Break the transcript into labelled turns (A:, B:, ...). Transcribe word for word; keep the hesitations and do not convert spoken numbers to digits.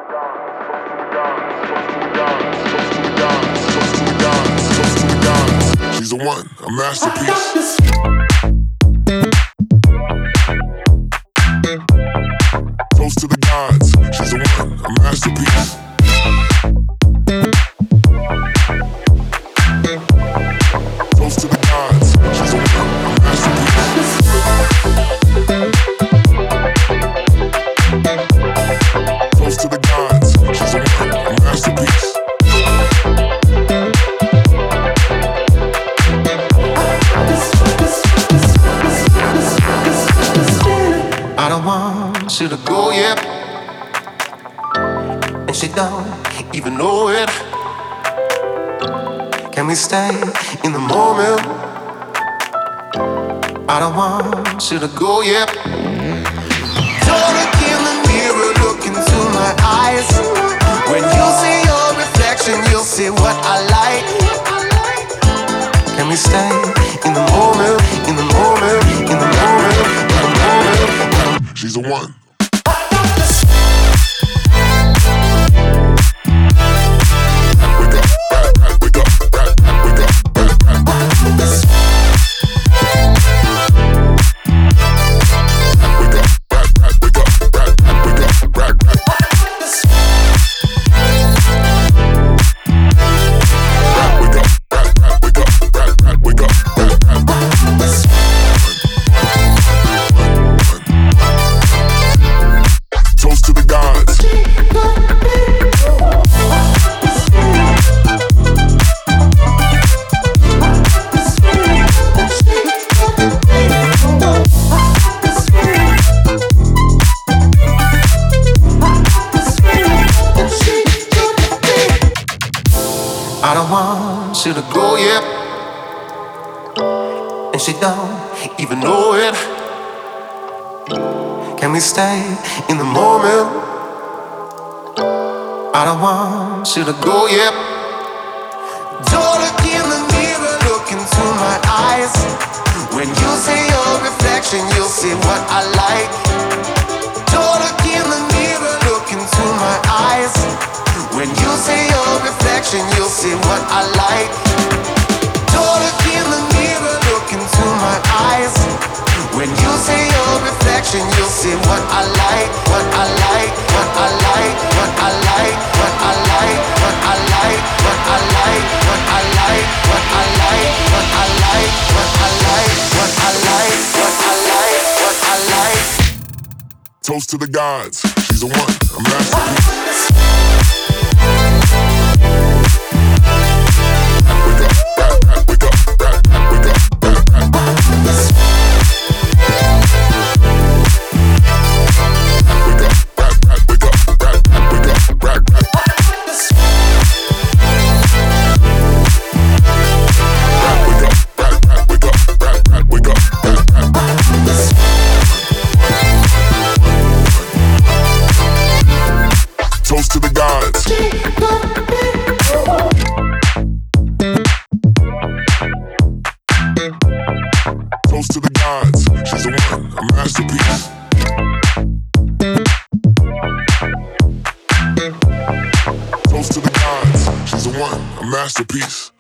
A: She's a one, a masterpiece. Toast to the gods. She's a one, a masterpiece. Toast to the gods. She's a one, a masterpiece. Toast to the gods. She's a one, a masterpiece.
B: I don't want you to go yet, and she don't even know it. Can we stay in the moment? I don't want you to go yet. Don't look in the mirror, look into my eyes. When you see your reflection, you'll see what I like. Can we stay in the moment, in the moment, in the moment, in the moment?
A: She's a one.
B: I don't want you to go yet, and she don't even know it. Can we stay in the moment? I don't want you to go yet. Don't look in the mirror, look into my eyes. When you see your reflection, you'll see what I like. Don't look in the mirror, look into my eyes. When you see your reflection, you'll see what I like. Don't look in the mirror, look into my eyes. When you see your reflection, you'll see what I like, what I like, what I like, what I like, what I like, what I like, what I like, what I like, what I like, what I like, what I like, what I like, what I like, what I like.
A: Toast to the gods. She's a one, a masterpiece. Toast to the gods. Toast to the gods. She's a one, a masterpiece. Toast to the gods. She's a one, a masterpiece.